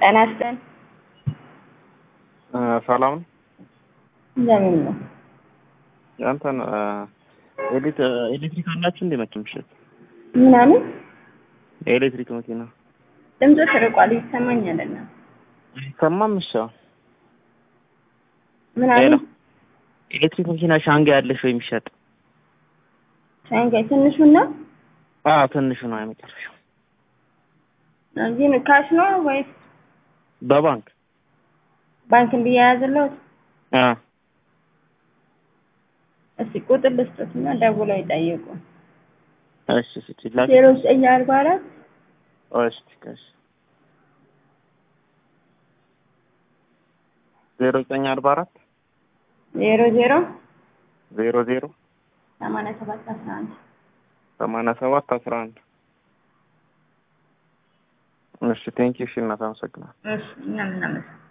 ጤናስን ሰላም እንደምን ነው? ያንተን ኤሌክትሪክ አላችሁ እንዴ? መኪናሽ ምናምን ኤሌክትሪክ መኪና ድምፁ ተርቋል ይሰማኛልና ሰማምሽ? ምናምን ኤሌክትሪክ መኪና ሻንጋ ያለሽ ወይ የሚሸጥ? ሻንጋ ትንሹና ትንሹ ነው የመጨረሻው። ግን ካሽ ነው ወይስ በባንክ እንዲያያዝለው? እስቲ ቁጥር ልስጥትና ደውለው ይጠይቁ። እሺ ሲላክ 0944 እሺ ከሽ 0944 00 00 8711 እሺ ቴንክ ዩ። እሺ እናመሰግናለን። እሺ እናመሰግናለን።